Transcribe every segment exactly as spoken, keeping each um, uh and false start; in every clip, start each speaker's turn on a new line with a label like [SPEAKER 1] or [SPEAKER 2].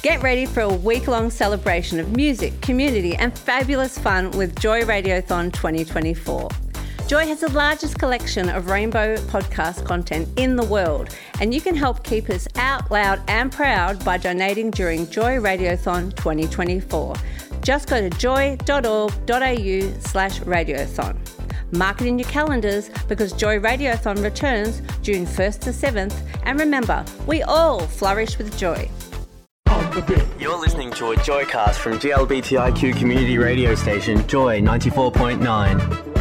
[SPEAKER 1] Get ready for a week-long celebration of music, community and fabulous fun with Joy Radiothon twenty twenty-four. Joy has the largest collection of rainbow podcast content in the world, and you can help keep us out loud and proud by donating during Joy Radiothon twenty twenty-four. Just go to joy.org.au slash radiothon. Mark it in your calendars because Joy Radiothon returns June first to seventh, and remember, we all flourish with joy.
[SPEAKER 2] You're listening to a Joycast from G L B T I Q community radio station Joy ninety-four point nine.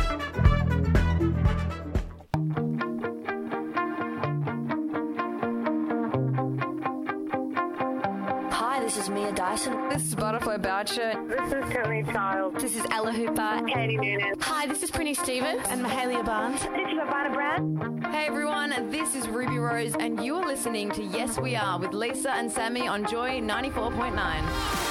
[SPEAKER 3] Hi, this is Mia Dyson.
[SPEAKER 4] This is Butterfly Boucher.
[SPEAKER 5] This is Tony Child.
[SPEAKER 6] This is Ella Hooper.
[SPEAKER 5] Katie Noonan.
[SPEAKER 6] Hi, this is Prinny Stevens.
[SPEAKER 7] And Mahalia Barnes.
[SPEAKER 5] This is Ivana Brown.
[SPEAKER 4] Hey everyone, this is Ruby Rose and you are listening to Yes We Are with Lisa and Sammy on Joy ninety-four point nine.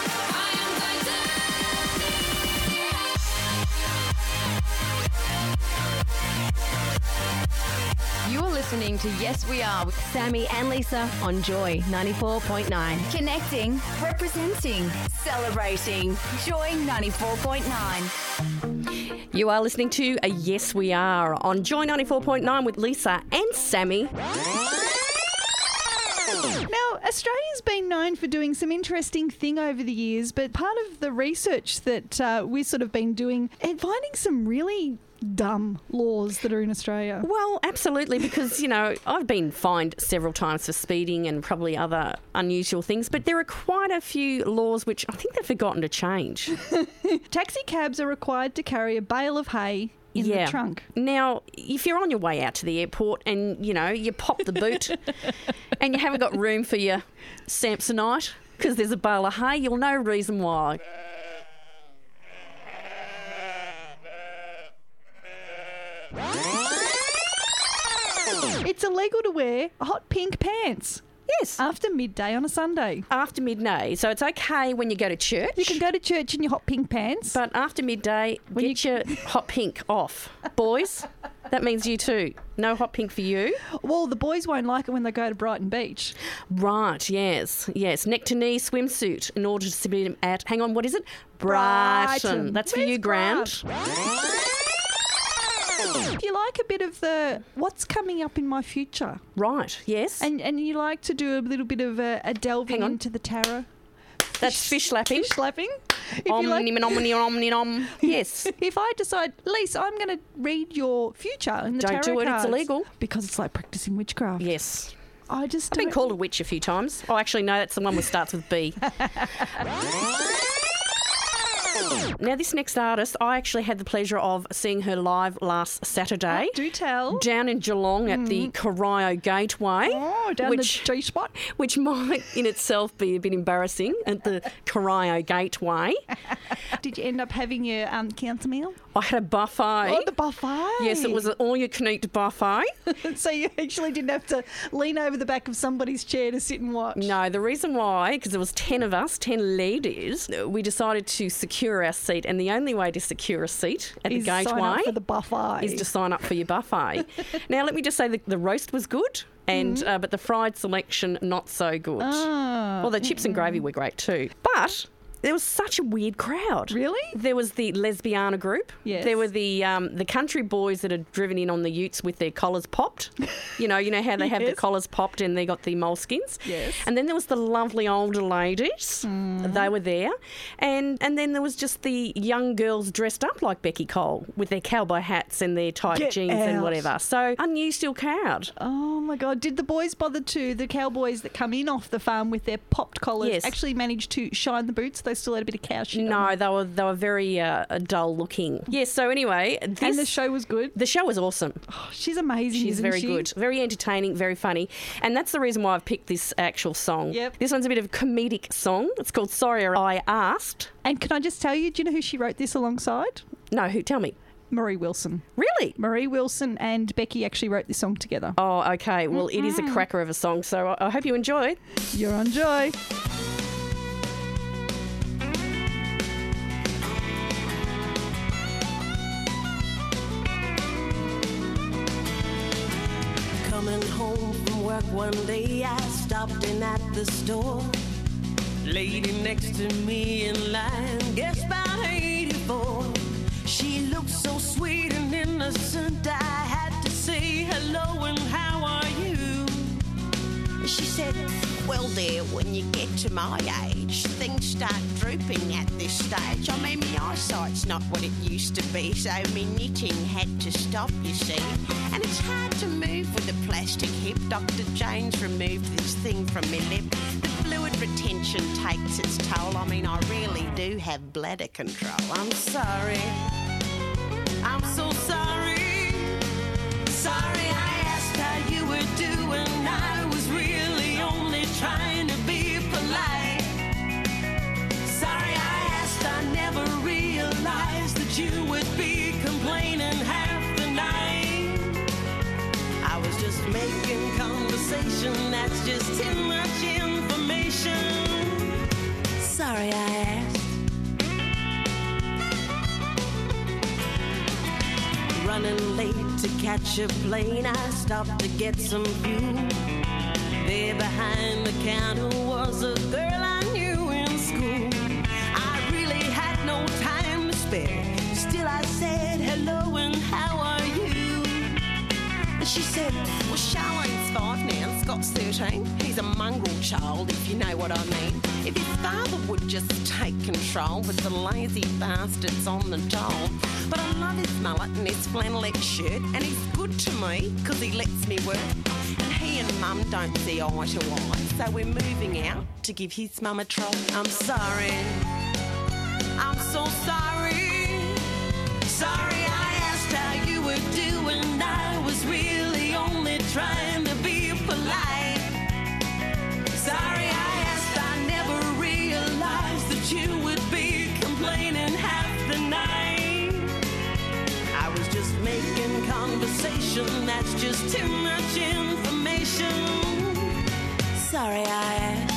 [SPEAKER 4] You are listening to Yes We Are with
[SPEAKER 8] Sammy and Lisa on Joy ninety-four point nine.
[SPEAKER 3] Connecting, representing, celebrating. Joy ninety-four point nine.
[SPEAKER 8] You are listening to a Yes We Are on Joy ninety-four point nine with Lisa and Sammy.
[SPEAKER 9] Now, Australia's been known for doing some interesting thing over the years, but part of the research that uh, we've sort of been doing and finding some really dumb laws that are in Australia.
[SPEAKER 8] Well, absolutely, because, you know, I've been fined several times for speeding and probably other unusual things, but there are quite a few laws which I think they've forgotten to change.
[SPEAKER 9] Taxi cabs are required to carry a bale of hay in
[SPEAKER 8] yeah.
[SPEAKER 9] the trunk.
[SPEAKER 8] Now, if you're on your way out to the airport and, you know, you pop the boot and you haven't got room for your Samsonite because there's a bale of hay, you'll know reason why.
[SPEAKER 9] It's illegal to wear hot pink pants.
[SPEAKER 8] Yes.
[SPEAKER 9] After midday on a Sunday.
[SPEAKER 8] After midday. So it's okay when you go to church.
[SPEAKER 9] You can go to church in your hot pink pants.
[SPEAKER 8] But after midday, when get you... your hot pink off. Boys, that means you too. No hot pink for you.
[SPEAKER 9] Well, the boys won't like it when they go to Brighton Beach.
[SPEAKER 8] Right, yes. Yes, neck to knee swimsuit in order to submit at, hang on, what is it? Brighton.
[SPEAKER 9] Brighton.
[SPEAKER 8] That's for
[SPEAKER 9] Where's
[SPEAKER 8] you, Grant.
[SPEAKER 9] If you like a bit of the what's coming up in my future.
[SPEAKER 8] Right, yes.
[SPEAKER 9] And and you like to do a little bit of a, a delving into the tarot.
[SPEAKER 8] That's fish slapping.
[SPEAKER 9] Fish slapping.
[SPEAKER 8] Om, like, nim, nom, nom, nom. Yes.
[SPEAKER 9] If I decide, Lisa, I'm going to read your future in the
[SPEAKER 8] don't
[SPEAKER 9] tarot
[SPEAKER 8] do it,
[SPEAKER 9] cards,
[SPEAKER 8] it's illegal.
[SPEAKER 9] Because it's like practicing witchcraft.
[SPEAKER 8] Yes.
[SPEAKER 9] I just
[SPEAKER 8] I've been called a witch a few times. Oh, actually, no, that's the one that starts with B. Now, this next artist, I actually had the pleasure of seeing her live last Saturday.
[SPEAKER 9] Oh, do tell.
[SPEAKER 8] Down in Geelong at mm. the Corio Gateway.
[SPEAKER 9] Oh, down which, the G-spot.
[SPEAKER 8] Which might in itself be a bit embarrassing at the Corio Gateway.
[SPEAKER 9] Did you end up having your um, cancer meal?
[SPEAKER 8] I had a buffet.
[SPEAKER 9] Oh, the buffet.
[SPEAKER 8] Yes, it was an all-you-can-eat buffet.
[SPEAKER 9] So you actually didn't have to lean over the back of somebody's chair to sit and watch?
[SPEAKER 8] No, the reason why, because there was ten of us, ten ladies, we decided to secure our seat, and the only way to secure a seat at
[SPEAKER 9] is
[SPEAKER 8] the gateway
[SPEAKER 9] sign up for the buffet.
[SPEAKER 8] is to sign up for your buffet. Now, let me just say the, the roast was good, and mm. uh, but the fried selection not so good.
[SPEAKER 9] Oh.
[SPEAKER 8] Well, the chips and gravy were great too, but there was such a weird crowd.
[SPEAKER 9] Really?
[SPEAKER 8] There was the Lesbiana group.
[SPEAKER 9] Yes.
[SPEAKER 8] There were the um, the country boys that had driven in on the utes with their collars popped. You know, you know how they have
[SPEAKER 9] yes.
[SPEAKER 8] the collars popped and they got the moleskins.
[SPEAKER 9] Yes.
[SPEAKER 8] And then there was the lovely older ladies.
[SPEAKER 9] Mm.
[SPEAKER 8] They were there. And and then there was just the young girls dressed up like Becky Cole with their cowboy hats and their tight
[SPEAKER 9] Get
[SPEAKER 8] jeans
[SPEAKER 9] out.
[SPEAKER 8] and whatever. So unusual crowd.
[SPEAKER 9] Oh my God. Did the boys bother to, the cowboys that come in off the farm with their popped collars,
[SPEAKER 8] yes.
[SPEAKER 9] actually manage to shine the boots? They still had a bit of cow shit
[SPEAKER 8] No,
[SPEAKER 9] on.
[SPEAKER 8] they were they were very uh, dull looking. Yes, so anyway. This,
[SPEAKER 9] and the show was good?
[SPEAKER 8] The show was awesome.
[SPEAKER 9] Oh, she's amazing,
[SPEAKER 8] She's
[SPEAKER 9] isn't
[SPEAKER 8] very
[SPEAKER 9] she?
[SPEAKER 8] good. Very entertaining, very funny. And that's the reason why I've picked this actual song.
[SPEAKER 9] Yep.
[SPEAKER 8] This one's a bit of a comedic song. It's called Sorry I Asked.
[SPEAKER 9] And can I just tell you, do you know who she wrote this alongside?
[SPEAKER 8] No, who? Tell me.
[SPEAKER 9] Marie Wilson.
[SPEAKER 8] Really?
[SPEAKER 9] Marie Wilson and Becky actually wrote this song together.
[SPEAKER 8] Oh, okay. Well, mm-hmm. it is a cracker of a song, so I, I hope you enjoy.
[SPEAKER 9] You're on Joy.
[SPEAKER 10] Coming home from work one day, I stopped in at the store.
[SPEAKER 7] lady next to me in line, guess about eighty-four. She looked so sweet and innocent, I had to say hello and how are you? She said, well dear, when you get to my age, things start drooping at this stage. I mean, my eyesight's not what it used to be, so me knitting had to stop, you see. And it's hard to move with a plastic hip. Doctor Jones removed this thing from my lip. The fluid retention takes its toll. I mean, I really do have bladder control. I'm sorry. I'm so sorry. Sorry I asked how you were doing. I was really only trying to be polite. Sorry I asked, I never realized that you would be complaining half the night. I was just making conversation, that's just too much information. Sorry I asked. Running late to catch a plane, I stopped to get some fuel. There behind the counter was a girl I knew in school. I really had no time to spare. Still I said hello and how are you? And she said, well, Charlene's five now, Scott's thirteen. He's a mongrel child, if you know what I mean. If his father would just take control with the lazy bastards on the dole. But I love his mullet and his flannelette shirt, and he's good to me because he lets me work. And he and Mum don't see eye to eye, so we're moving out to give his mum a try. I'm sorry. I'm so sorry. Sorry I asked how you were doing. I was really only trying to be polite. Sorry I asked, I never realized that you would be complaining half the night. I was just making conversation, that's just too much information. Sorry I asked.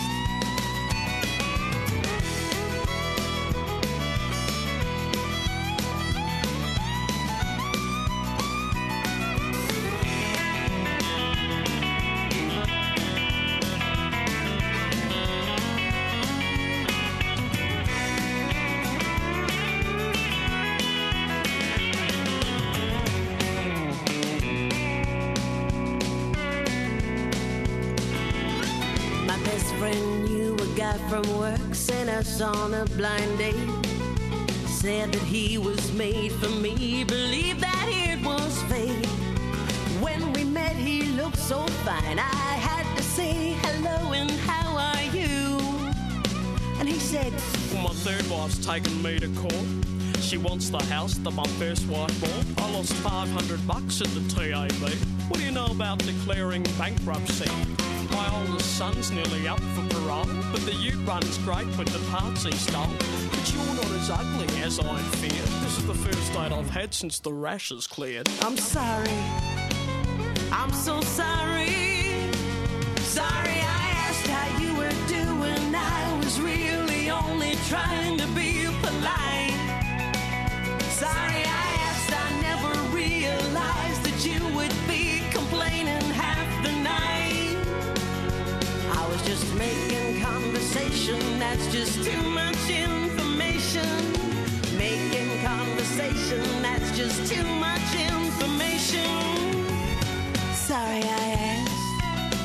[SPEAKER 7] From work, sent us on a blind date. Said that he was made for me, believed that it was fate. When we met, he looked so fine. I had to say hello and how are you? And he said,
[SPEAKER 10] well, my third wife's taken me to court. She wants the house that my first wife bought. I lost five hundred bucks at the T A B. What do you know about declaring bankruptcy? My oldest son's nearly up for parole, but the ute runs great with the parts he stole. But you're not as ugly as I'd feared. This is the first date I've had since the rash has cleared.
[SPEAKER 7] I'm sorry. I'm so sorry. Sorry I asked how you were doing. I was really only trying to be polite. Sorry I asked, I never realized that you would be complaining half the night. I was just making conversation, that's just too much information. Making conversation, that's just too much information. Sorry I asked.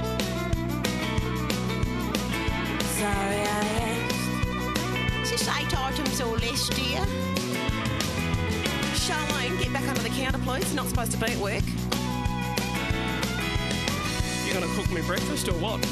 [SPEAKER 7] Sorry I asked. Is this eight items or less, dear? Charlene, get back under the counter, please. You're not supposed to be at work.
[SPEAKER 10] You gonna cook me breakfast or what?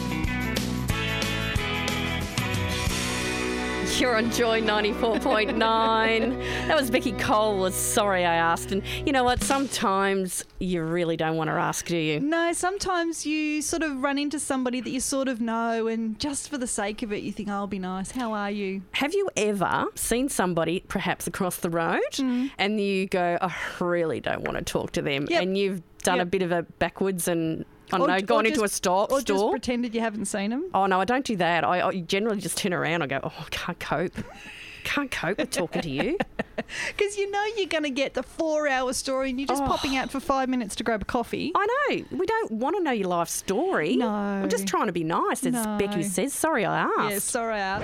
[SPEAKER 8] You're on Joy ninety-four point nine. That was Becky Cole was Sorry I Asked. And you know what? Sometimes you really don't want to ask, do you?
[SPEAKER 9] No, sometimes you sort of run into somebody that you sort of know and just for the sake of it, you think, oh, I'll be nice. How are you?
[SPEAKER 8] Have you ever seen somebody perhaps across the road mm. and you go, I really don't want to talk to them,
[SPEAKER 9] yep.
[SPEAKER 8] and you've done
[SPEAKER 9] yep.
[SPEAKER 8] a bit of a backwards and I don't
[SPEAKER 9] or,
[SPEAKER 8] know, gone
[SPEAKER 9] just,
[SPEAKER 8] into a store.
[SPEAKER 9] Or
[SPEAKER 8] store.
[SPEAKER 9] just pretended you haven't seen them.
[SPEAKER 8] Oh, no, I don't do that. I, I generally just turn around and go, oh, I can't cope. Can't cope with talking to you.
[SPEAKER 9] Because you know you're going to get the four-hour story and you're just
[SPEAKER 8] Oh.
[SPEAKER 9] popping out for five minutes to grab a coffee.
[SPEAKER 8] I know. We don't want to know your life story.
[SPEAKER 9] No.
[SPEAKER 8] I'm just trying to be nice, as
[SPEAKER 9] No.
[SPEAKER 8] Becky says. Sorry I asked.
[SPEAKER 9] Yeah, sorry out.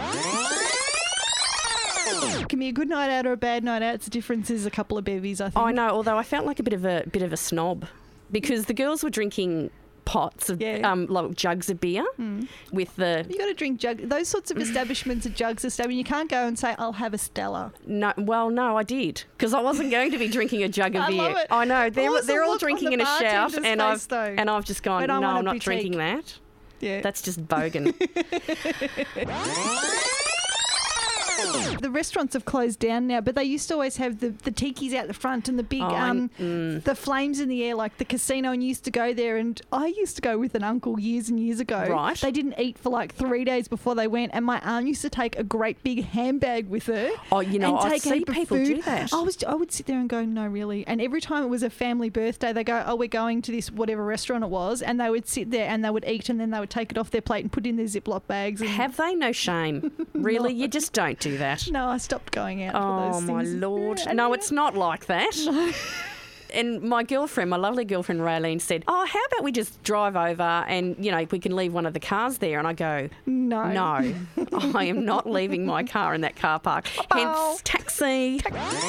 [SPEAKER 9] Can be a good night out or a bad night out. The difference is a couple of bevies, I think.
[SPEAKER 8] I know, although I felt like a bit of a bit of a snob because the girls were drinking pots of
[SPEAKER 9] Yeah.
[SPEAKER 8] um, like jugs of beer with the
[SPEAKER 9] You got to drink jug. Those sorts of establishments are jugs of Stella. You can't go and say, "I'll have a Stella."
[SPEAKER 8] no. Well, no, I did because I wasn't going to be drinking a jug of
[SPEAKER 9] I
[SPEAKER 8] beer.
[SPEAKER 9] love it.
[SPEAKER 8] I know they're
[SPEAKER 9] What was the
[SPEAKER 8] they're all
[SPEAKER 9] look on
[SPEAKER 8] drinking
[SPEAKER 9] the
[SPEAKER 8] in a shout,
[SPEAKER 9] bartender's
[SPEAKER 8] and
[SPEAKER 9] face,
[SPEAKER 8] I've
[SPEAKER 9] though?
[SPEAKER 8] and I've just gone.
[SPEAKER 9] But I
[SPEAKER 8] No,
[SPEAKER 9] want a
[SPEAKER 8] I'm not
[SPEAKER 9] boutique."
[SPEAKER 8] drinking that.
[SPEAKER 9] Yeah.
[SPEAKER 8] That's just bogan.
[SPEAKER 9] The restaurants have closed down now, but they used to always have the, the tikis out the front and the big,
[SPEAKER 8] Oh, I-
[SPEAKER 9] um,
[SPEAKER 8] mm.
[SPEAKER 9] the flames in the air, like the casino. And you used to go there, and I used to go with an uncle years and years ago.
[SPEAKER 8] Right.
[SPEAKER 9] They didn't eat for like three days before they went, and my aunt used to take a great big handbag with her.
[SPEAKER 8] Oh, you know,
[SPEAKER 9] and
[SPEAKER 8] I
[SPEAKER 9] take a
[SPEAKER 8] see
[SPEAKER 9] heap of
[SPEAKER 8] people
[SPEAKER 9] food.
[SPEAKER 8] do that.
[SPEAKER 9] I was, I would sit there and go, no, really. And every time it was a family birthday, they go, oh, we're going to this whatever restaurant it was, and they would sit there and they would eat, and then they would take it off their plate and put it in their Ziploc bags. And
[SPEAKER 8] Have they no shame? Really? You just don't do that.
[SPEAKER 9] no, I stopped going out for
[SPEAKER 8] Oh,
[SPEAKER 9] those
[SPEAKER 8] my
[SPEAKER 9] things.
[SPEAKER 8] Lord.
[SPEAKER 9] Yeah,
[SPEAKER 8] No,
[SPEAKER 9] yeah.
[SPEAKER 8] it's not like that. And my girlfriend, my lovely girlfriend Raylene, said, oh, how about we just drive over and, you know, we can leave one of the cars there? And I go,
[SPEAKER 9] No.
[SPEAKER 8] no, I am not leaving my car in that car park. Hence, taxi.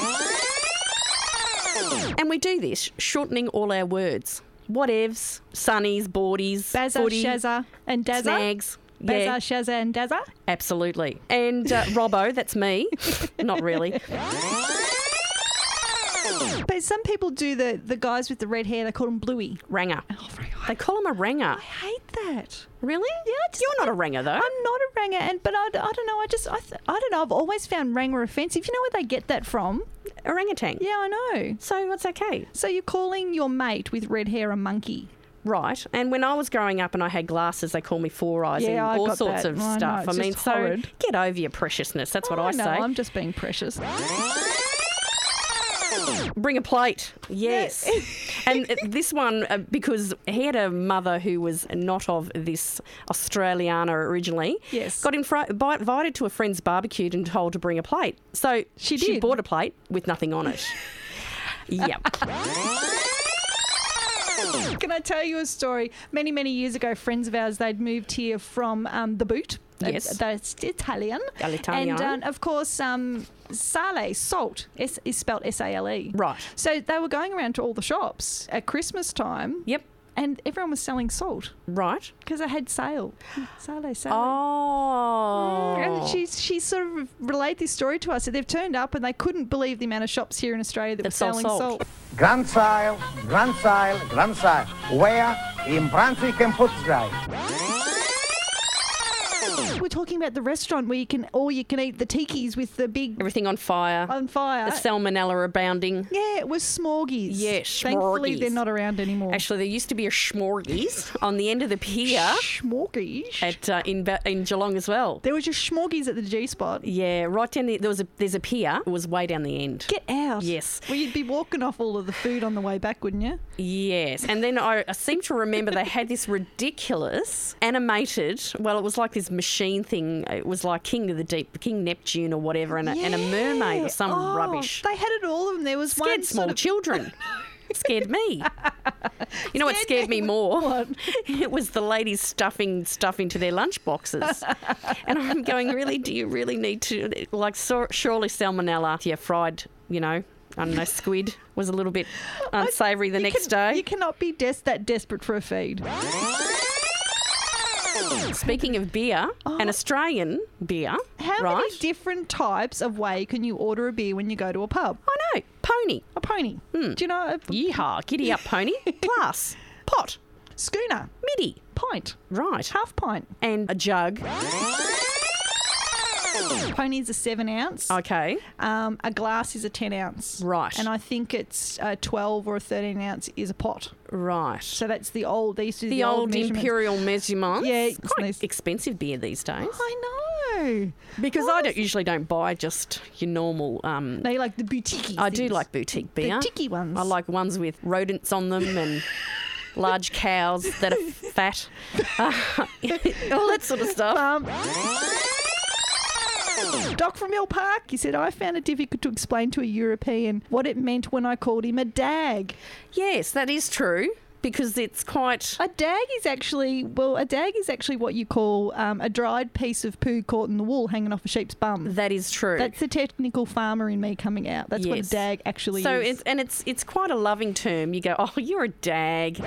[SPEAKER 8] And we do this, shortening all our words. Whatevs, sunnies, boardies,
[SPEAKER 9] Bazza,
[SPEAKER 8] footy,
[SPEAKER 9] Shazza and Dazza.
[SPEAKER 8] snags.
[SPEAKER 9] Bazza,
[SPEAKER 8] Yeah,
[SPEAKER 9] Shazza and Dazza.
[SPEAKER 8] absolutely. And uh, Robbo, that's me. Not really.
[SPEAKER 9] But some people do the, the guys with the red hair, they call them Bluey.
[SPEAKER 8] Ranger.
[SPEAKER 9] Oh, very
[SPEAKER 8] They call him a ranger.
[SPEAKER 9] I hate that.
[SPEAKER 8] Really?
[SPEAKER 9] Yeah, I just-
[SPEAKER 8] You're not a ranger, though.
[SPEAKER 9] I'm not a ranger, and but I, I don't know. I just I, th- I don't know. I've always found ranger offensive. You know where they get that from?
[SPEAKER 8] Orangutan.
[SPEAKER 9] Yeah, I know.
[SPEAKER 8] So that's okay.
[SPEAKER 9] So you're calling your mate with red hair a monkey?
[SPEAKER 8] Right. And when I was growing up and I had glasses, they called me Four Eyes
[SPEAKER 9] Yeah,
[SPEAKER 8] and
[SPEAKER 9] I
[SPEAKER 8] all
[SPEAKER 9] got
[SPEAKER 8] sorts
[SPEAKER 9] that.
[SPEAKER 8] of
[SPEAKER 9] I know,
[SPEAKER 8] stuff.
[SPEAKER 9] it's
[SPEAKER 8] I mean,
[SPEAKER 9] just
[SPEAKER 8] so
[SPEAKER 9] horrid.
[SPEAKER 8] get over your preciousness. That's what I,
[SPEAKER 9] I know.
[SPEAKER 8] say.
[SPEAKER 9] I'm just being precious.
[SPEAKER 8] Bring a plate. Yes. And uh, this one, uh, because he had a mother who was not of this Australiana originally.
[SPEAKER 9] Yes.
[SPEAKER 8] Got infri- bi- invited to a friend's barbecue and told to bring a plate. So
[SPEAKER 9] She
[SPEAKER 8] she
[SPEAKER 9] did.
[SPEAKER 8] bought a plate with nothing on it. Yep.
[SPEAKER 9] Can I tell you a story? Many, many years ago, friends of ours, they'd moved here from um, the Boot.
[SPEAKER 8] Yes.
[SPEAKER 9] That's Italian.
[SPEAKER 8] Italiano.
[SPEAKER 9] And, um, of course, um, sale, salt, S- is spelled S A L E.
[SPEAKER 8] Right.
[SPEAKER 9] So they were going around to all the shops at Christmas time.
[SPEAKER 8] Yep.
[SPEAKER 9] And everyone was selling salt
[SPEAKER 8] Right.
[SPEAKER 9] because they had sale. Sale, sale.
[SPEAKER 8] Oh.
[SPEAKER 9] And she, she sort of relayed this story to us. That they've turned up and they couldn't believe the amount of shops here in Australia that,
[SPEAKER 8] That
[SPEAKER 9] were
[SPEAKER 8] sell
[SPEAKER 9] selling
[SPEAKER 8] salt.
[SPEAKER 9] salt.
[SPEAKER 11] Grand Sile, Grand Sile, Grand Sile. Where? In Brunswick and Footscray.
[SPEAKER 9] We're talking about the restaurant where you can, or you can eat the tikis with the big
[SPEAKER 8] Everything on fire.
[SPEAKER 9] on fire.
[SPEAKER 8] The salmonella abounding.
[SPEAKER 9] Yeah, it was Smorgies.
[SPEAKER 8] Yes,
[SPEAKER 9] Thankfully,
[SPEAKER 8] Smorgies.
[SPEAKER 9] they're not around anymore.
[SPEAKER 8] Actually, there used to be a Schmorgies on the end of the pier
[SPEAKER 9] Smorgies.
[SPEAKER 8] at uh, in Ba- in Geelong as well.
[SPEAKER 9] There was just Smorgies at the G spot.
[SPEAKER 8] Yeah, right down the, there was a there's a pier. It was way down the end.
[SPEAKER 9] Get out.
[SPEAKER 8] Yes.
[SPEAKER 9] Well, you'd be walking off all of the food on the way back, wouldn't you?
[SPEAKER 8] Yes, and then I, I seem to remember they had this ridiculous animated. Well, it was like this machine thing. It was like King of the Deep, King Neptune or whatever, and a, and a mermaid or some
[SPEAKER 9] Oh,
[SPEAKER 8] rubbish.
[SPEAKER 9] They had it all of them. There was
[SPEAKER 8] Scared
[SPEAKER 9] one
[SPEAKER 8] small
[SPEAKER 9] sort of,
[SPEAKER 8] children. It scared me. You know what scared me more? It was the ladies stuffing stuff into their lunch boxes. And I'm going, really, do you really need to, like, so, surely salmonella, yeah, fried, you know, I don't know, squid was a little bit unsavoury the
[SPEAKER 9] You
[SPEAKER 8] next
[SPEAKER 9] can-
[SPEAKER 8] day.
[SPEAKER 9] You cannot be des- that desperate for a feed.
[SPEAKER 8] Speaking of beer, an Australian beer,
[SPEAKER 9] How
[SPEAKER 8] right?
[SPEAKER 9] many different types of way can you order a beer when you go to a pub?
[SPEAKER 8] I know, pony.
[SPEAKER 9] A pony.
[SPEAKER 8] Hmm.
[SPEAKER 9] Do you know? A
[SPEAKER 8] Yeehaw, giddy up, pony. Glass, pot,
[SPEAKER 9] schooner,
[SPEAKER 8] midi,
[SPEAKER 9] pint,
[SPEAKER 8] right,
[SPEAKER 9] half pint.
[SPEAKER 8] and a jug.
[SPEAKER 9] Pony's a seven ounce.
[SPEAKER 8] Okay,
[SPEAKER 9] Um, a glass is a ten ounce.
[SPEAKER 8] right,
[SPEAKER 9] And I think it's a twelve or a thirteen ounce is a pot.
[SPEAKER 8] right.
[SPEAKER 9] So that's the old. They used to do
[SPEAKER 8] The,
[SPEAKER 9] the,
[SPEAKER 8] old
[SPEAKER 9] measurements.
[SPEAKER 8] imperial measurements.
[SPEAKER 9] Yeah,
[SPEAKER 8] It's
[SPEAKER 9] it's
[SPEAKER 8] quite
[SPEAKER 9] nice.
[SPEAKER 8] expensive beer these days.
[SPEAKER 9] I know.
[SPEAKER 8] Because I don't usually don't buy just your normal. Um,
[SPEAKER 9] They like the boutique.
[SPEAKER 8] I do like boutique beer.
[SPEAKER 9] The ticky ones.
[SPEAKER 8] I like ones with rodents on them and large cows that are fat. Uh, all that sort of stuff.
[SPEAKER 9] Um, Doc from Mill Park, he said, I found it difficult to explain to a European what it meant when I called him a dag.
[SPEAKER 8] Yes, that is true. Because it's quite...
[SPEAKER 9] A dag is actually, well, a dag is actually what you call um, a dried piece of poo caught in the wool hanging off a sheep's bum.
[SPEAKER 8] That is true.
[SPEAKER 9] That's the technical farmer in me coming out. That's
[SPEAKER 8] yes.
[SPEAKER 9] what a dag actually
[SPEAKER 8] so
[SPEAKER 9] is.
[SPEAKER 8] It's, and it's it's quite a loving term. You go, oh, you're a dag.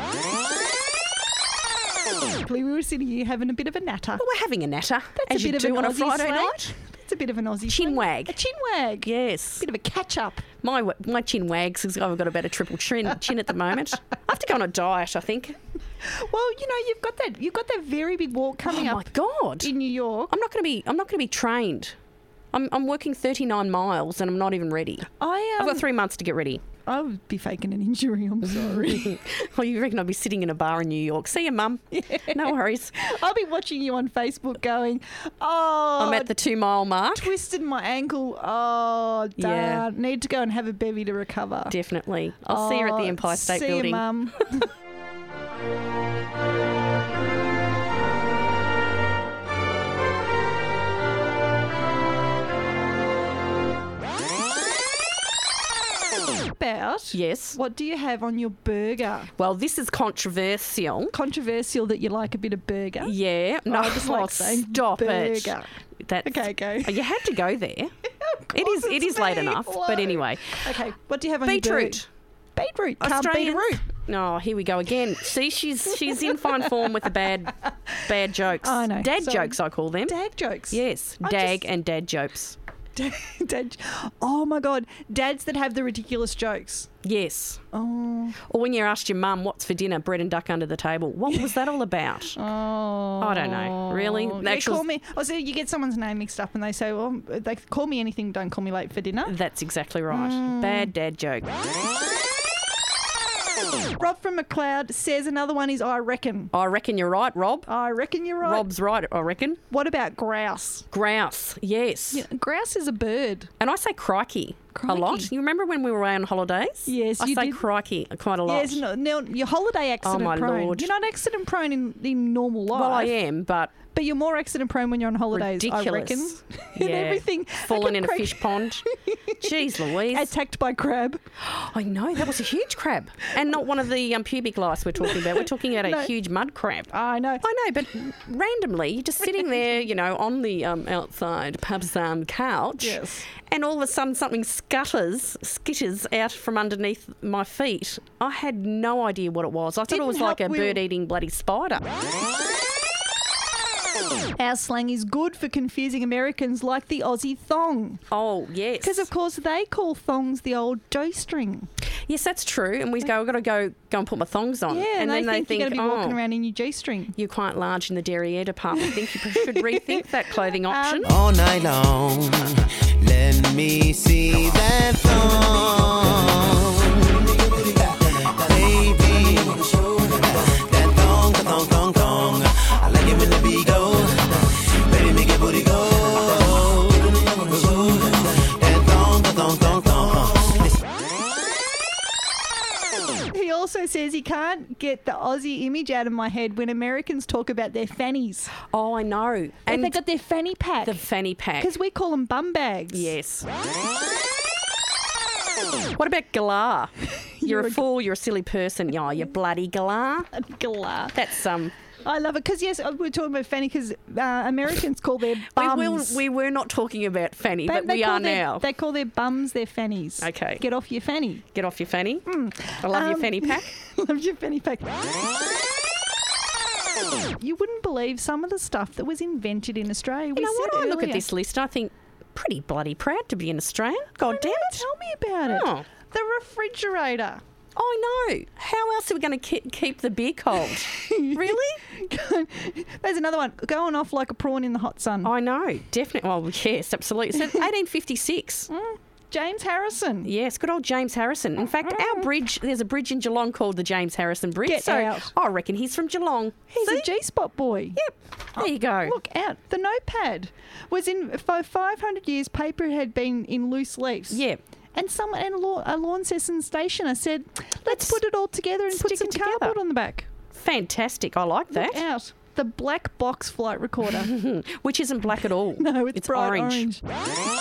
[SPEAKER 9] We were sitting here having a bit of a natter.
[SPEAKER 8] Well, we're having a natter.
[SPEAKER 9] That's
[SPEAKER 8] as
[SPEAKER 9] a bit
[SPEAKER 8] you
[SPEAKER 9] of
[SPEAKER 8] do
[SPEAKER 9] an
[SPEAKER 8] on a
[SPEAKER 9] Aussie
[SPEAKER 8] Friday
[SPEAKER 9] slang.
[SPEAKER 8] night.
[SPEAKER 9] It's a bit of an Aussie
[SPEAKER 8] Chin
[SPEAKER 9] slang.
[SPEAKER 8] wag.
[SPEAKER 9] A chin wag.
[SPEAKER 8] Yes.
[SPEAKER 9] Bit of a catch up.
[SPEAKER 8] My my chin wags because I've got about a triple chin chin at the moment. I have to go on a diet, I think.
[SPEAKER 9] Well, you know, you've got that you've got that very big walk coming
[SPEAKER 8] oh
[SPEAKER 9] up.
[SPEAKER 8] Oh my God!
[SPEAKER 9] In New York,
[SPEAKER 8] I'm not going to be. I'm not going to be trained. I'm I'm working thirty-nine miles and I'm not even ready.
[SPEAKER 9] I um,
[SPEAKER 8] I've got three months to get ready.
[SPEAKER 9] I would be faking an injury. I'm sorry.
[SPEAKER 8] Oh, you reckon I'll be sitting in a bar in New York? See you, Mum. Yeah. No worries.
[SPEAKER 9] I'll be watching you on Facebook going, oh...
[SPEAKER 8] I'm at the two-mile mark.
[SPEAKER 9] Twisted my ankle. Oh, darn.
[SPEAKER 8] Yeah.
[SPEAKER 9] Need to go and have a bevy to recover.
[SPEAKER 8] Definitely. I'll
[SPEAKER 9] oh,
[SPEAKER 8] see you at the Empire State
[SPEAKER 9] see
[SPEAKER 8] Building.
[SPEAKER 9] See you, Mum. About
[SPEAKER 8] yes.
[SPEAKER 9] What do you have on your burger?
[SPEAKER 8] Well, this is controversial.
[SPEAKER 9] Controversial that you like a bit of burger?
[SPEAKER 8] Yeah. No,
[SPEAKER 9] I just like
[SPEAKER 8] oh,
[SPEAKER 9] saying
[SPEAKER 8] stop
[SPEAKER 9] burger.
[SPEAKER 8] it. That's,
[SPEAKER 9] okay, go.
[SPEAKER 8] You had to go there. It is. It is
[SPEAKER 9] me.
[SPEAKER 8] late enough.
[SPEAKER 9] Hello.
[SPEAKER 8] But anyway.
[SPEAKER 9] Okay. What do you have on
[SPEAKER 8] Beetroot.
[SPEAKER 9] your burger? Beetroot. Can't beat a root.
[SPEAKER 8] No, oh, here we go again. See, she's she's in fine form with the bad bad jokes.
[SPEAKER 9] I know.
[SPEAKER 8] Dad
[SPEAKER 9] Sorry.
[SPEAKER 8] jokes, I call them.
[SPEAKER 9] Dad jokes.
[SPEAKER 8] Yes,
[SPEAKER 9] I
[SPEAKER 8] dag
[SPEAKER 9] just...
[SPEAKER 8] and dad jokes.
[SPEAKER 9] Dad, oh my God, dads that have the ridiculous jokes.
[SPEAKER 8] Yes.
[SPEAKER 9] Oh.
[SPEAKER 8] Or when you asked your mum what's for dinner, bread and duck under the table. What was that all about?
[SPEAKER 9] Oh.
[SPEAKER 8] I don't know. Really?
[SPEAKER 9] They
[SPEAKER 8] Actual...
[SPEAKER 9] call me. Oh, so you get someone's name mixed up, and they say, "Well, they call me anything. Don't call me late for dinner."
[SPEAKER 8] That's exactly right.
[SPEAKER 9] Mm.
[SPEAKER 8] Bad dad joke.
[SPEAKER 9] Rob from McLeod says another one is I reckon.
[SPEAKER 8] I reckon you're right, Rob.
[SPEAKER 9] I reckon you're right.
[SPEAKER 8] Rob's right, I reckon.
[SPEAKER 9] What about grouse?
[SPEAKER 8] Grouse, yes.
[SPEAKER 9] Yeah, grouse is a bird.
[SPEAKER 8] And I say crikey,
[SPEAKER 9] crikey.
[SPEAKER 8] a lot. You remember when we were away on holidays?
[SPEAKER 9] Yes,
[SPEAKER 8] I
[SPEAKER 9] you
[SPEAKER 8] say
[SPEAKER 9] did.
[SPEAKER 8] crikey quite a lot.
[SPEAKER 9] Yes, no, now you're holiday accident
[SPEAKER 8] oh, my
[SPEAKER 9] prone.
[SPEAKER 8] Lord.
[SPEAKER 9] You're not accident prone in, in normal life.
[SPEAKER 8] Well, I am, but...
[SPEAKER 9] But you're more accident prone when you're on holidays,
[SPEAKER 8] ridiculous.
[SPEAKER 9] I reckon.
[SPEAKER 8] Yeah.
[SPEAKER 9] And everything.
[SPEAKER 8] Fallen in a fish pond. Jeez Louise.
[SPEAKER 9] Attacked by crab.
[SPEAKER 8] I know, that was a huge crab. And not one of the um, pubic lice we're talking about. We're talking about
[SPEAKER 9] No.
[SPEAKER 8] a huge mud crab.
[SPEAKER 9] I know.
[SPEAKER 8] I know, but randomly, you're just sitting there, you know, on the um, outside pub's um, couch.
[SPEAKER 9] Yes.
[SPEAKER 8] And all of a sudden something scutters, skitters out from underneath my feet. I had no idea what it was. I thought
[SPEAKER 9] Didn't
[SPEAKER 8] it was like a
[SPEAKER 9] help Will.
[SPEAKER 8] bird-eating bloody spider.
[SPEAKER 9] Our slang is good for confusing Americans like the Aussie thong.
[SPEAKER 8] Oh, yes.
[SPEAKER 9] Because, of course, they call thongs the old dough string.
[SPEAKER 8] Yes, that's true. And we go, I've got to go go and put my thongs on.
[SPEAKER 9] Yeah,
[SPEAKER 8] and,
[SPEAKER 9] and
[SPEAKER 8] then
[SPEAKER 9] they,
[SPEAKER 8] they
[SPEAKER 9] think,
[SPEAKER 8] think,
[SPEAKER 9] you're going to be
[SPEAKER 8] oh,
[SPEAKER 9] walking around in your G-string.
[SPEAKER 8] you're quite large in the derriere department. I think you should rethink that clothing option.
[SPEAKER 9] Um,
[SPEAKER 12] All night long, let me see that thong. Baby, that thong, that thong, thong, thong. I like it when the beat go. Baby, make it booty go. That thong, that thong, thong, thong.
[SPEAKER 9] He also says he can't get the Aussie image out of my head when Americans talk about their fannies.
[SPEAKER 8] Oh, I know.
[SPEAKER 9] And
[SPEAKER 8] And
[SPEAKER 9] they got their fanny pack.
[SPEAKER 8] the fanny pack.
[SPEAKER 9] Because we call them bum bags.
[SPEAKER 8] Yes. What about galah? You're,
[SPEAKER 9] You're
[SPEAKER 8] a
[SPEAKER 9] a-
[SPEAKER 8] fool. You're a silly person. Yeah, you bloody galah.
[SPEAKER 9] Galah.
[SPEAKER 8] That's um.
[SPEAKER 9] I love it. Because, yes, we're talking about fanny because uh, Americans call their
[SPEAKER 8] We,
[SPEAKER 9] bums.
[SPEAKER 8] will, we were not talking about fanny,
[SPEAKER 9] They-
[SPEAKER 8] but
[SPEAKER 9] they
[SPEAKER 8] we
[SPEAKER 9] call
[SPEAKER 8] are
[SPEAKER 9] their-
[SPEAKER 8] now.
[SPEAKER 9] They call their bums their fannies.
[SPEAKER 8] Okay.
[SPEAKER 9] Get off your fanny.
[SPEAKER 8] Get off your fanny. I love your
[SPEAKER 9] Um,
[SPEAKER 8] fanny pack.
[SPEAKER 9] Love your fanny pack. You wouldn't believe some of the stuff that was invented in Australia.
[SPEAKER 8] You
[SPEAKER 9] We
[SPEAKER 8] know
[SPEAKER 9] said
[SPEAKER 8] what? I look at
[SPEAKER 9] earlier-
[SPEAKER 8] this list. I think pretty bloody proud to be an Australian. God damn it!
[SPEAKER 9] Tell me about it.
[SPEAKER 8] Oh.
[SPEAKER 9] The refrigerator.
[SPEAKER 8] I know. How else are we going to ke- keep the beer cold? Really?
[SPEAKER 9] There's another one. Going off like a prawn in the hot sun.
[SPEAKER 8] I know. Definitely. Well, yes, absolutely. So eighteen fifty-six.
[SPEAKER 9] Mm. James Harrison.
[SPEAKER 8] Yes, good old James Harrison. In fact, our bridge, there's a bridge in Geelong called the James Harrison Bridge.
[SPEAKER 9] Get
[SPEAKER 8] so
[SPEAKER 9] out.
[SPEAKER 8] I reckon he's from Geelong.
[SPEAKER 9] He's
[SPEAKER 8] See?
[SPEAKER 9] a G-spot boy.
[SPEAKER 8] Yep. There you go.
[SPEAKER 9] Look out. The notepad was in, for five hundred years, paper had been in loose leaves.
[SPEAKER 8] Yeah.
[SPEAKER 9] And someone, and a law, a Launceston stationer said, let's
[SPEAKER 8] Let's
[SPEAKER 9] put it all together and put
[SPEAKER 8] stick
[SPEAKER 9] some
[SPEAKER 8] it together.
[SPEAKER 9] cardboard on the back.
[SPEAKER 8] Fantastic. I like that.
[SPEAKER 9] Look out. the black box flight recorder.
[SPEAKER 8] Which isn't black at all.
[SPEAKER 9] No, it's,
[SPEAKER 8] it's
[SPEAKER 9] bright
[SPEAKER 8] orange.
[SPEAKER 9] orange.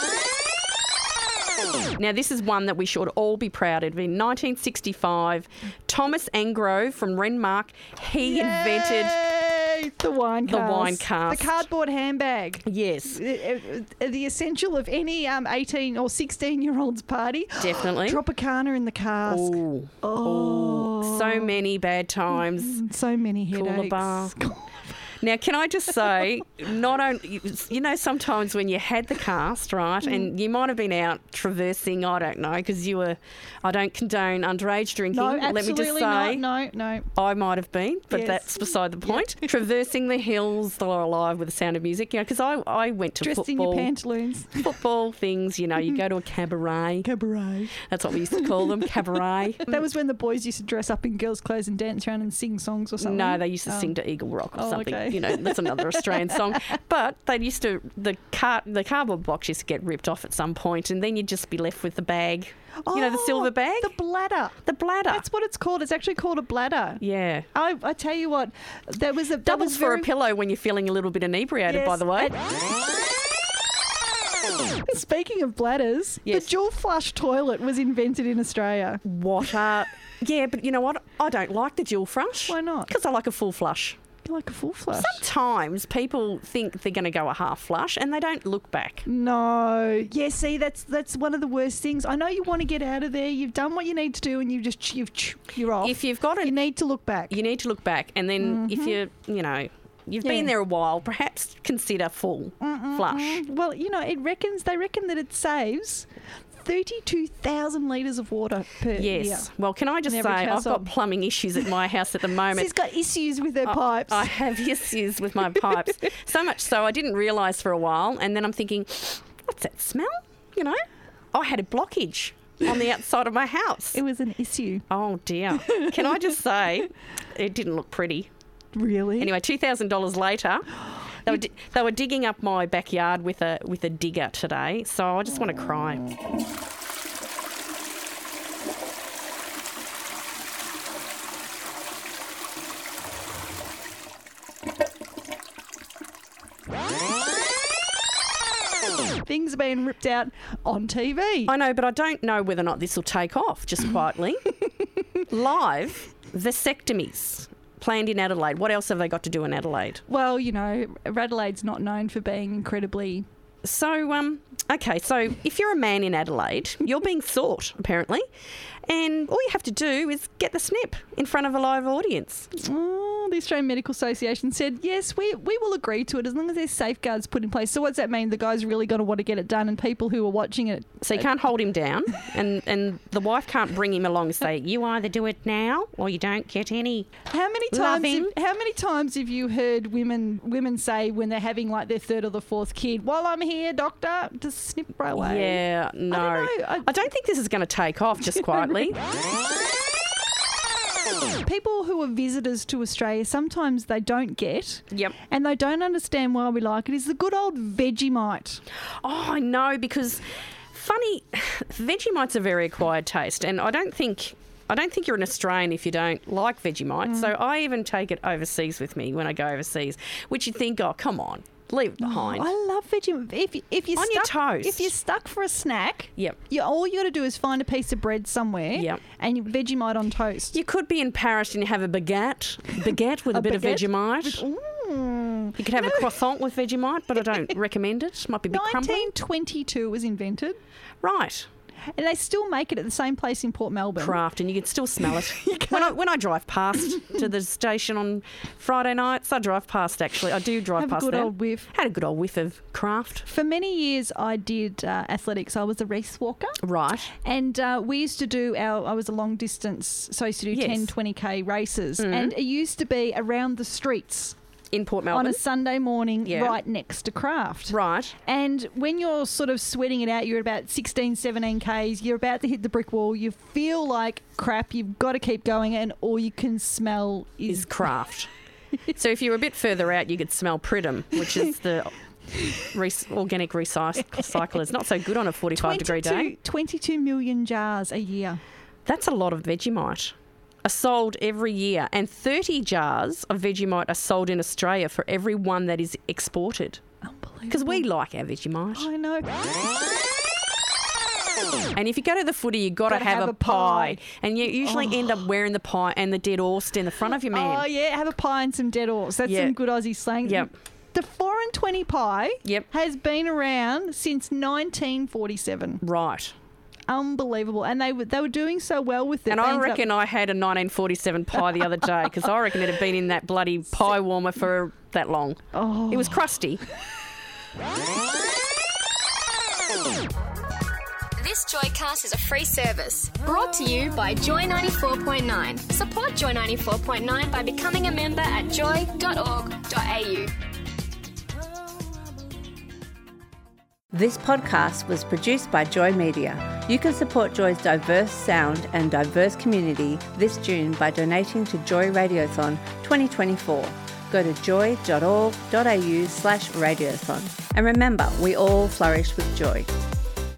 [SPEAKER 8] Now, this is one that we should all be proud of. In nineteen sixty-five, Thomas Angro from Renmark, he
[SPEAKER 9] Yay!
[SPEAKER 8] invented
[SPEAKER 9] the wine
[SPEAKER 8] the
[SPEAKER 9] cast.
[SPEAKER 8] wine cast.
[SPEAKER 9] The cardboard handbag.
[SPEAKER 8] Yes.
[SPEAKER 9] The, uh, the essential of any um, eighteen or sixteen-year-old's party.
[SPEAKER 8] Definitely.
[SPEAKER 9] Tropicana in the cask.
[SPEAKER 8] Ooh.
[SPEAKER 9] Oh.
[SPEAKER 8] Ooh. So many bad times.
[SPEAKER 9] So many headaches.
[SPEAKER 8] Coolabah. Now, can I just say, not only, you know, sometimes when you had the cast, right,
[SPEAKER 9] Mm.
[SPEAKER 8] and you might have been out traversing, I don't know, because you were, I don't condone underage drinking.
[SPEAKER 9] No,
[SPEAKER 8] Let me
[SPEAKER 9] absolutely
[SPEAKER 8] just say,
[SPEAKER 9] not. No, no.
[SPEAKER 8] I might have been, but
[SPEAKER 9] Yes.
[SPEAKER 8] that's beside the point. Traversing the hills that are alive with the sound of music, you know, because I, I went to
[SPEAKER 9] Dressed
[SPEAKER 8] football.
[SPEAKER 9] in your pantaloons.
[SPEAKER 8] Football things, you know, you go to a cabaret.
[SPEAKER 9] Cabaret.
[SPEAKER 8] That's what we used to call them, cabaret.
[SPEAKER 9] That was when the boys used to dress up in girls' clothes and dance around and sing songs or something.
[SPEAKER 8] No, they used to
[SPEAKER 9] Oh.
[SPEAKER 8] sing to Eagle Rock or
[SPEAKER 9] Oh,
[SPEAKER 8] something.
[SPEAKER 9] okay.
[SPEAKER 8] You know, that's another Australian song. But they used to, the car, the cardboard box used to get ripped off at some point, and then you'd just be left with the bag. You know, the
[SPEAKER 9] Oh,
[SPEAKER 8] silver bag?
[SPEAKER 9] The bladder.
[SPEAKER 8] The bladder.
[SPEAKER 9] That's what it's called. It's actually called a bladder.
[SPEAKER 8] Yeah.
[SPEAKER 9] I, I tell you what, there was a that
[SPEAKER 8] Doubles
[SPEAKER 9] was
[SPEAKER 8] for
[SPEAKER 9] very,
[SPEAKER 8] a pillow when you're feeling a little bit inebriated,
[SPEAKER 9] Yes,
[SPEAKER 8] by the way.
[SPEAKER 9] Speaking of bladders,
[SPEAKER 8] Yes.
[SPEAKER 9] the dual flush toilet was invented in Australia.
[SPEAKER 8] What a... Yeah, but you know what? I don't like the dual flush.
[SPEAKER 9] Why not?
[SPEAKER 8] Because I like a full flush.
[SPEAKER 9] You like a full flush?
[SPEAKER 8] Sometimes people think they're going to go a half flush and they don't look back.
[SPEAKER 9] No. Yeah, see, that's that's one of the worst things. I know you want to get out of there. You've done what you need to do, and you've just you've you're off.
[SPEAKER 8] If you've got it,
[SPEAKER 9] you need to look back.
[SPEAKER 8] You need to look back, and then if you, you know, you've been
[SPEAKER 9] Yeah.
[SPEAKER 8] there a while, perhaps consider full flush.
[SPEAKER 9] Well, you know, it reckons they reckon that it saves thirty-two thousand litres of water per
[SPEAKER 8] Yes.
[SPEAKER 9] year.
[SPEAKER 8] Well, can I just
[SPEAKER 9] In
[SPEAKER 8] say,
[SPEAKER 9] every
[SPEAKER 8] I've
[SPEAKER 9] household.
[SPEAKER 8] got plumbing issues at my house at the moment.
[SPEAKER 9] She's got issues with her
[SPEAKER 8] I-
[SPEAKER 9] pipes.
[SPEAKER 8] I have issues with my pipes. So much so I didn't realise for a while, and then I'm thinking, what's that smell? You know, I had a blockage on the outside of my house.
[SPEAKER 9] It was an issue.
[SPEAKER 8] Oh dear. Can I just say, it didn't look pretty.
[SPEAKER 9] Really?
[SPEAKER 8] Anyway, two thousand dollars later, they were di- they were digging up my backyard with a with a digger today. So I just want to cry.
[SPEAKER 9] Things are being ripped out on T V.
[SPEAKER 8] I know, but I don't know whether or not this will take off, just quietly. Live vasectomies planned in Adelaide. What else have they got to do in Adelaide?
[SPEAKER 9] Well, you know, Adelaide's not known for being incredibly...
[SPEAKER 8] So, um, okay, so if you're a man in Adelaide, you're being sought, apparently, and all you have to do is get the snip in front of a live audience.
[SPEAKER 9] Oh, the Australian Medical Association said, yes, we, we will agree to it as long as there's safeguards put in place. So what's that mean? The guy's really going to want to get it done, and people who are watching it...
[SPEAKER 8] So you can't hold him down, and, and the wife can't bring him along and say, you either do it now or you don't get any
[SPEAKER 9] How many times?
[SPEAKER 8] loving.
[SPEAKER 9] Have, how many times have you heard women women say when they're having like their third or the fourth kid, "While I'm here, doctor, just snip right away"?
[SPEAKER 8] Yeah, no.
[SPEAKER 9] I don't know. I-
[SPEAKER 8] I don't think this is going to take off, just quietly.
[SPEAKER 9] People who are visitors to Australia, sometimes they don't get,
[SPEAKER 8] Yep.
[SPEAKER 9] and they don't understand why we like it, is the good old Vegemite.
[SPEAKER 8] Oh, I know, because funny, Vegemite's a very acquired taste, and I don't think I don't think you're an Australian if you don't like Vegemite.
[SPEAKER 9] Mm.
[SPEAKER 8] So I even take it overseas with me when I go overseas, which you think, oh, come on, leave it behind.
[SPEAKER 9] I love Vegemite. If you, if you're
[SPEAKER 8] On your
[SPEAKER 9] stuck,
[SPEAKER 8] toast.
[SPEAKER 9] if you're stuck for a snack,
[SPEAKER 8] Yep.
[SPEAKER 9] you all you got to do is find a piece of bread somewhere,
[SPEAKER 8] Yep.
[SPEAKER 9] and you Vegemite on toast.
[SPEAKER 8] You could be in Paris and you have a baguette, baguette with a,
[SPEAKER 9] A
[SPEAKER 8] bit
[SPEAKER 9] baguette
[SPEAKER 8] of Vegemite.
[SPEAKER 9] Mm.
[SPEAKER 8] You could have a croissant with Vegemite, but I don't recommend it. Might be a bit crumbly.
[SPEAKER 9] nineteen twenty-two was invented,
[SPEAKER 8] Right.
[SPEAKER 9] and they still make it at the same place in Port Melbourne.
[SPEAKER 8] Craft, and you can still smell it. when I when I drive past to the station on Friday nights, I drive past actually. I do drive
[SPEAKER 9] Have a
[SPEAKER 8] past
[SPEAKER 9] good
[SPEAKER 8] that.
[SPEAKER 9] old whiff.
[SPEAKER 8] Had a good old whiff of craft.
[SPEAKER 9] For many years, I did uh, athletics. I was a race walker.
[SPEAKER 8] Right.
[SPEAKER 9] And uh, we used to do our, I was a long distance, so I used to do
[SPEAKER 8] Yes.
[SPEAKER 9] ten, twenty K races.
[SPEAKER 8] Mhm.
[SPEAKER 9] And it used to be around the streets
[SPEAKER 8] In Port
[SPEAKER 9] on
[SPEAKER 8] Melbourne.
[SPEAKER 9] a Sunday morning
[SPEAKER 8] Yeah.
[SPEAKER 9] right next to Craft.
[SPEAKER 8] Right.
[SPEAKER 9] And when you're sort of sweating it out, you're about sixteen, seventeen Ks, you're about to hit the brick wall, you feel like crap, you've got to keep going, and all you can smell is,
[SPEAKER 8] Is craft. So if you're a bit further out, you could smell Pridham, which is the re- organic recycler. It's not so good on a forty-five degree day.
[SPEAKER 9] twenty-two, twenty-two million jars a year.
[SPEAKER 8] That's a lot of Vegemite. are sold every year, and thirty jars of Vegemite are sold in Australia for every one that is exported.
[SPEAKER 9] Unbelievable.
[SPEAKER 8] Because we like our Vegemite.
[SPEAKER 9] I know.
[SPEAKER 8] And if you go to the footy, you've got to
[SPEAKER 9] Gotta
[SPEAKER 8] have,
[SPEAKER 9] have
[SPEAKER 8] a
[SPEAKER 9] a
[SPEAKER 8] pie.
[SPEAKER 9] pie.
[SPEAKER 8] And you usually
[SPEAKER 9] Oh.
[SPEAKER 8] end up wearing the pie and the dead horse in the front of your man.
[SPEAKER 9] Oh, yeah, have a pie and some dead horse. That's
[SPEAKER 8] Yeah.
[SPEAKER 9] some good Aussie slang.
[SPEAKER 8] Yep.
[SPEAKER 9] The four and twenty pie
[SPEAKER 8] Yep.
[SPEAKER 9] has been around since nineteen forty-seven.
[SPEAKER 8] Right.
[SPEAKER 9] Unbelievable. And they were, they were doing so well with it.
[SPEAKER 8] And
[SPEAKER 9] They
[SPEAKER 8] I
[SPEAKER 9] ended
[SPEAKER 8] reckon
[SPEAKER 9] up-
[SPEAKER 8] I had a nineteen forty-seven pie the other day because I reckon it had been in that bloody pie warmer for that long.
[SPEAKER 9] Oh.
[SPEAKER 8] It was crusty.
[SPEAKER 13] This Joycast is a free service brought to you by Joy ninety-four point nine. Support Joy ninety-four point nine by becoming a member at joy dot org dot a u.
[SPEAKER 1] This podcast was produced by Joy Media. You can support Joy's diverse sound and diverse community this June by donating to Joy Radiothon twenty twenty-four. Go to joy dot org dot a u slash radiothon. And remember, we all flourish with joy.